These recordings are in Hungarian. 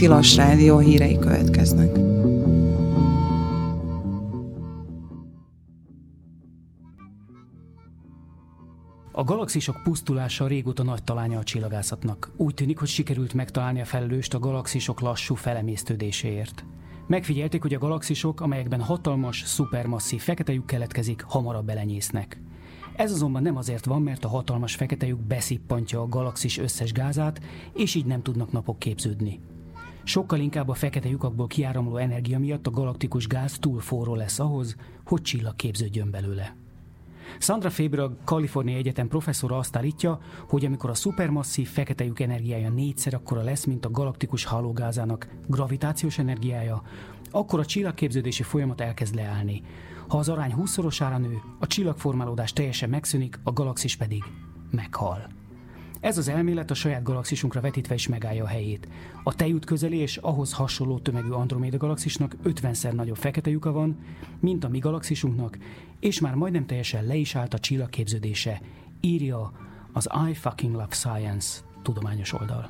Tilos Rádió hírei következnek. A galaxisok pusztulása régóta nagy talánya a csillagászatnak. Úgy tűnik, hogy sikerült megtalálni a felelőst a galaxisok lassú felemésztődéséért. Megfigyelték, hogy a galaxisok, amelyekben hatalmas, szupermasszív fekete lyuk keletkezik, hamarabb belenyésznek. Ez azonban nem azért van, mert a hatalmas fekete lyuk beszippantja a galaxis összes gázát, és így nem tudnak napok képződni. Sokkal inkább a fekete lyukakból kiáramló energia miatt a galaktikus gáz túl forró lesz ahhoz, hogy csillag képződjön belőle. Sandra Faber, a Kaliforniai Egyetem professzora azt állítja, hogy amikor a szupermasszív fekete lyuk energiája 4-szer akkora lesz, mint a galaktikus hálógázának gravitációs energiája, akkor a csillagképződési folyamat elkezd leállni. Ha az arány 20-szorosára nő, a csillagformálódás teljesen megszűnik, a galaxis pedig meghal. Ez az elmélet a saját galaxisunkra vetítve is megállja a helyét. A Tejút közeli és ahhoz hasonló tömegű Androméda galaxisnak 50-szer nagyobb fekete lyuka van, mint a mi galaxisunknak, és már majdnem teljesen le is állt a csillagképződése, írja az I Fucking Love Science tudományos oldal.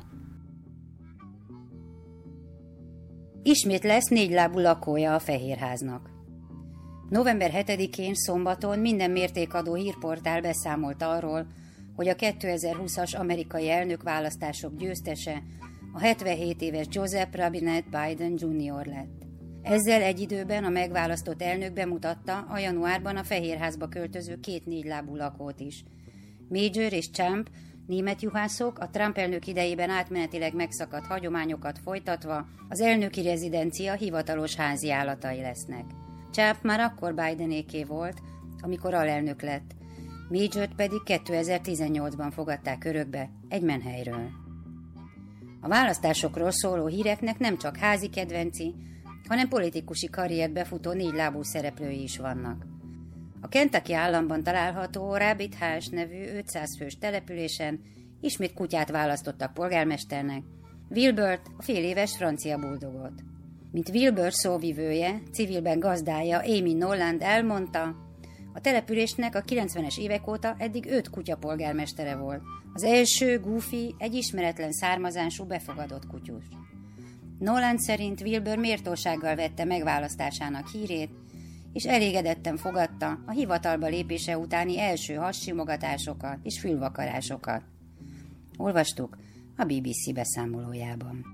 Ismét lesz 4 lábú lakója a Fehérháznak. November 7-én szombaton minden mértékadó hírportál beszámolt arról, hogy a 2020-as amerikai elnökválasztások győztese a 77 éves Joseph Robinette Biden Jr. lett. Ezzel egy időben a megválasztott elnök bemutatta a januárban a Fehérházba költöző 2 4-lábú lakót is. Major és Champ, német juhászok, a Trump elnök idejében átmenetileg megszakadt hagyományokat folytatva az elnöki rezidencia hivatalos házi állatai lesznek. Champ már akkor Bidenéké volt, amikor alelnök lett, Majort pedig 2018-ban fogadták örökbe egy menhelyről. A választásokról szóló híreknek nem csak házi kedvenci, hanem politikusi karriert befutó 4-lábú szereplői is vannak. A Kentucky államban található Rabbit House nevű 500 fős településen ismét kutyát választottak polgármesternek, Wilbert, a féléves francia buldogot. Mint Wilbert szóvivője, civilben gazdája Amy Noland elmondta, a településnek a 90-es évek óta eddig 5 kutya polgármestere volt. Az első, Goofy, egy ismeretlen származású befogadott kutyus. Noland szerint Wilbur méltósággal vette megválasztásának hírét, és elégedetten fogadta a hivatalba lépése utáni első hassimogatásokat és fülvakarásokat. Olvastuk a BBC beszámolójában.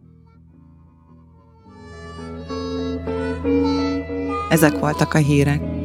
Ezek voltak a hírek.